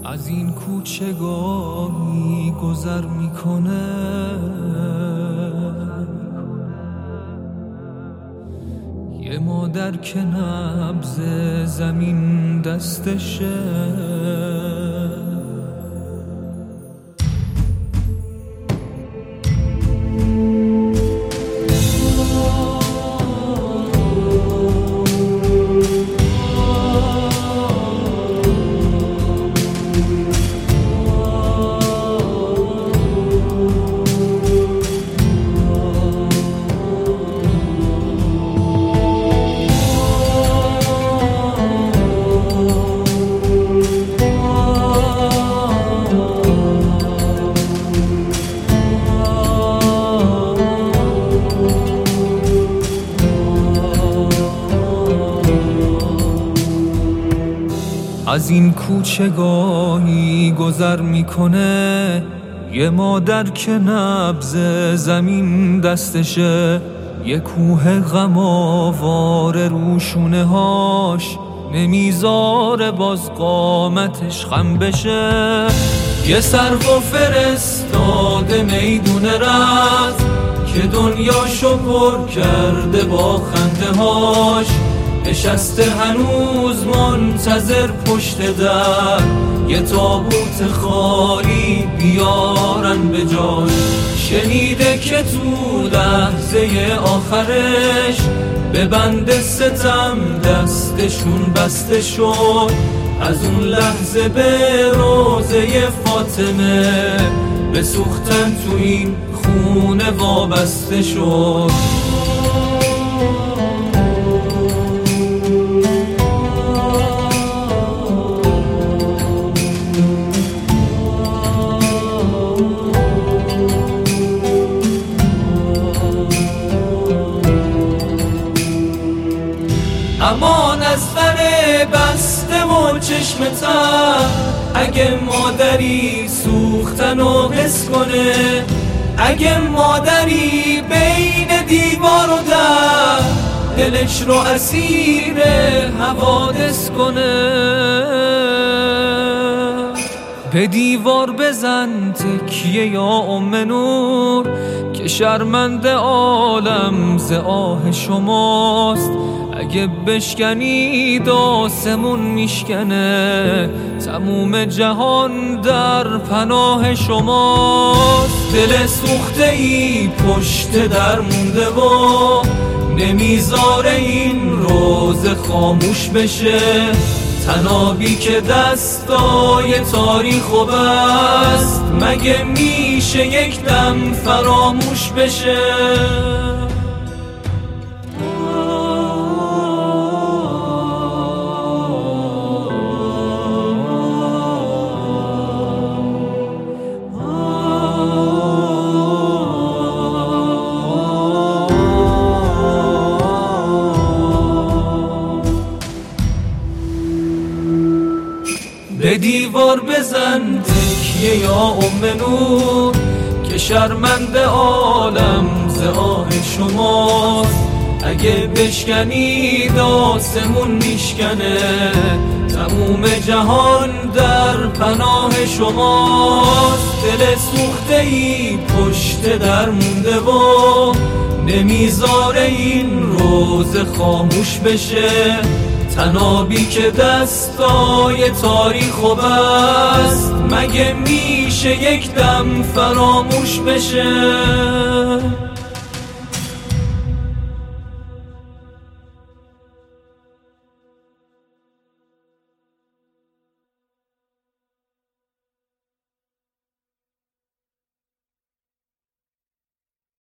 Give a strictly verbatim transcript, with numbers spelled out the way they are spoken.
از این کوچه گاهی گذر میکنه، یه مادر که نبض زمین دستشه، از این کوچه گاهی گذر میکنه، یه مادر که نبض زمین دستشه، یه کوه غم آواره رو شونه هاش، نمیذاره باز قامتش خم بشه. یه سرو فرستاده میدون رفت که دنیاشو پر کرده با خنده هاش، نشسته هنوز منتظر پشت در یه تابوت خالی بیارن به جاش. شنیده که تو لحظه آخرش به بند ستم دستشون بسته شد، از اون لحظه به روزه فاطمه به سوختن تو این خونه وابسته شد. امان از در بسته و چشم تر، اگه مادری سوختن و حس کنه، اگه مادری بین دیوار و در دلش رو اسیر حوادث کنه. به دیوار بزن تکیه یا ام نور، که شرمنده عالم ز آه شماست. اگه بشکنید آسمون میشکنه، تموم جهان در پناه شماست. دل سوخته ای پشت در مونده و نمیذاره این روز خاموش بشه، تنابی که دستای تاریخ و بست، مگه میشه یک دم فراموش بشه؟ به دیوار بزن تکیه یا ام نور، که شرمنده عالم ز آه شماست. اگه بشکنید آسمون میشکنه، تموم جهان در پناه شماست. دل سوخته ای پشت در مونده و نمیذاره این روز خاموش بشه، تنابی که دستای تاریخ و بست، مگه میشه یک دم فراموش بشه؟